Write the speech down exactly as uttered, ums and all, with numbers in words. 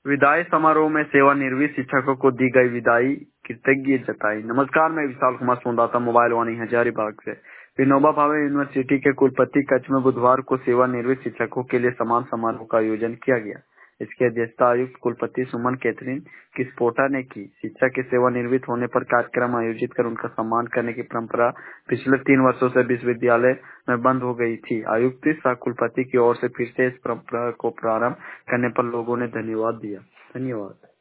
विदाई समारोह में सेवानिवृत्त शिक्षकों को दी गई विदाई, कृतज्ञ जताई। नमस्कार, मैं विशाल कुमार सोनदाता, मोबाइल वाणी हजारीबाग से। विनोबा भावे यूनिवर्सिटी के कुलपति कक्ष में बुधवार को सेवानिवृत्त शिक्षकों के लिए सम्मान समारोह का आयोजन किया गया। इसकी अध्यक्षता आयुक्त कुलपति सुमन कैथरीन किस्पोटा ने की। शिक्षक के सेवानिवृत्त होने पर कार्यक्रम आयोजित कर उनका सम्मान करने की परंपरा पिछले तीन वर्षों से विश्वविद्यालय में बंद हो गई थी। आयुक्त सह कुलपति की ओर से फिर से इस परंपरा को प्रारंभ करने पर लोगों ने धन्यवाद दिया। धन्यवाद।